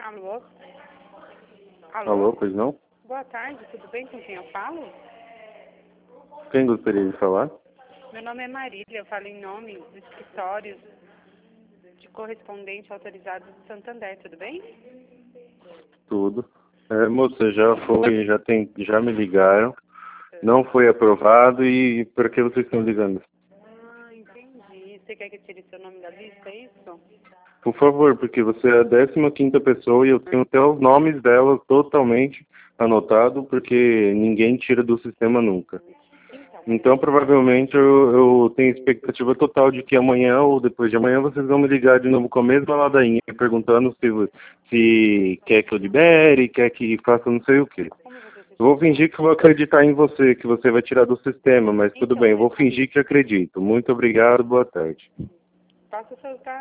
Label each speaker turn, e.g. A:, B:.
A: Alô?
B: Alô, pois não?
A: Boa tarde, tudo bem? Com quem eu falo?
B: Quem gostaria de falar?
A: Meu nome é Marília, eu falo em nome do escritório de correspondente autorizado de Santander, tudo bem?
B: Tudo. Moça, já me ligaram, não foi aprovado e por que vocês estão ligando?
A: Ah, entendi. Você quer que eu tire seu nome da lista, é isso?
B: Por favor, porque você é a 15ª pessoa e eu tenho até os nomes delas totalmente anotado, porque ninguém tira do sistema nunca. Então, provavelmente, eu tenho expectativa total de que amanhã ou depois de amanhã vocês vão me ligar de novo com a mesma ladainha, perguntando se quer que eu libere, quer que faça não sei o quê. Eu vou fingir que eu vou acreditar em você, que você vai tirar do sistema, mas tudo bem, eu vou fingir que acredito. Muito obrigado, boa tarde.
A: Passa o seu